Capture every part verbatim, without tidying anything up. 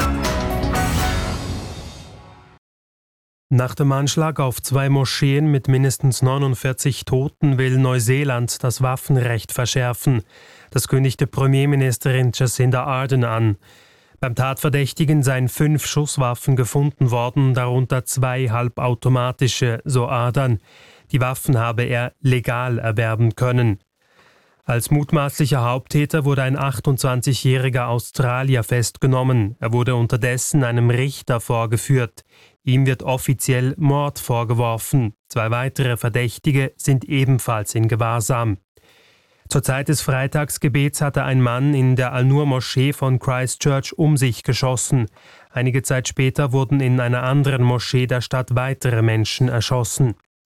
Nach dem Anschlag auf zwei Moscheen mit mindestens neunundvierzig Toten will Neuseeland das Waffenrecht verschärfen. Das kündigte Premierministerin Jacinda Ardern an. Beim Tatverdächtigen seien fünf Schusswaffen gefunden worden, darunter zwei halbautomatische, so Ardern. Die Waffen habe er legal erwerben können. Als mutmaßlicher Haupttäter wurde ein achtundzwanzigjähriger Australier festgenommen. Er wurde unterdessen einem Richter vorgeführt. Ihm wird offiziell Mord vorgeworfen. Zwei weitere Verdächtige sind ebenfalls in Gewahrsam. Zur Zeit des Freitagsgebets hatte ein Mann in der Al-Nur-Moschee von Christchurch um sich geschossen. Einige Zeit später wurden in einer anderen Moschee der Stadt weitere Menschen erschossen.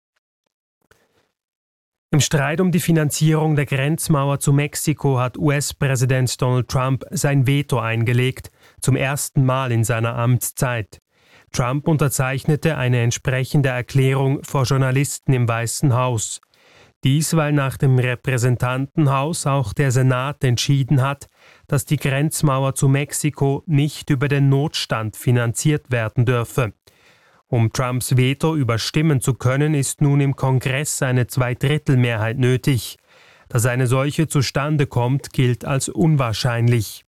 Im Streit um die Finanzierung der Grenzmauer zu Mexiko hat U S-Präsident Donald Trump sein Veto eingelegt, zum ersten Mal in seiner Amtszeit. Trump unterzeichnete eine entsprechende Erklärung vor Journalisten im Weißen Haus. Dies, weil nach dem Repräsentantenhaus auch der Senat entschieden hat, dass die Grenzmauer zu Mexiko nicht über den Notstand finanziert werden dürfe. Um Trumps Veto überstimmen zu können, ist nun im Kongress eine Zweidrittelmehrheit nötig. Dass eine solche zustande kommt, gilt als unwahrscheinlich.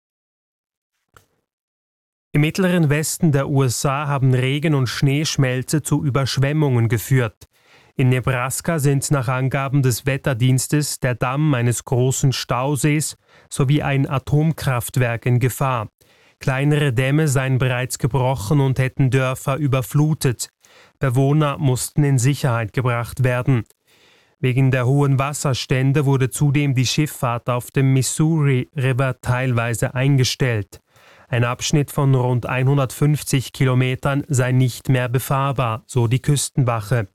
Im mittleren Westen der U S A haben Regen- und Schneeschmelze zu Überschwemmungen geführt. In Nebraska sind nach Angaben des Wetterdienstes der Damm eines großen Stausees sowie ein Atomkraftwerk in Gefahr. Kleinere Dämme seien bereits gebrochen und hätten Dörfer überflutet. Bewohner mussten in Sicherheit gebracht werden. Wegen der hohen Wasserstände wurde zudem die Schifffahrt auf dem Missouri River teilweise eingestellt. Ein Abschnitt von rund hundertfünfzig Kilometern sei nicht mehr befahrbar, so die Küstenwache.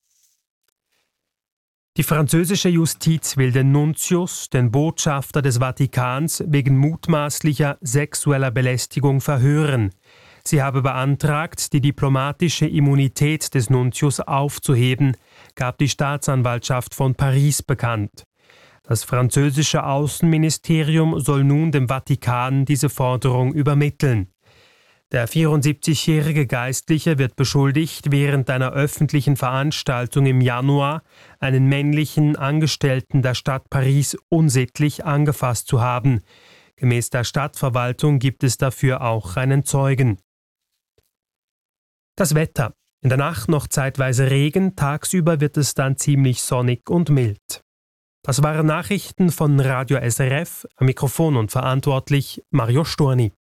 Die französische Justiz will den Nuntius, den Botschafter des Vatikans, wegen mutmaßlicher sexueller Belästigung verhören. Sie habe beantragt, die diplomatische Immunität des Nuntius aufzuheben, gab die Staatsanwaltschaft von Paris bekannt. Das französische Außenministerium soll nun dem Vatikan diese Forderung übermitteln. Der vierundsiebzigjährige Geistliche wird beschuldigt, während einer öffentlichen Veranstaltung im Januar einen männlichen Angestellten der Stadt Paris unsittlich angefasst zu haben. Gemäß der Stadtverwaltung gibt es dafür auch einen Zeugen. Das Wetter. In der Nacht noch zeitweise Regen, tagsüber wird es dann ziemlich sonnig und mild. Das waren Nachrichten von Radio S R F, am Mikrofon und verantwortlich Mario Storni.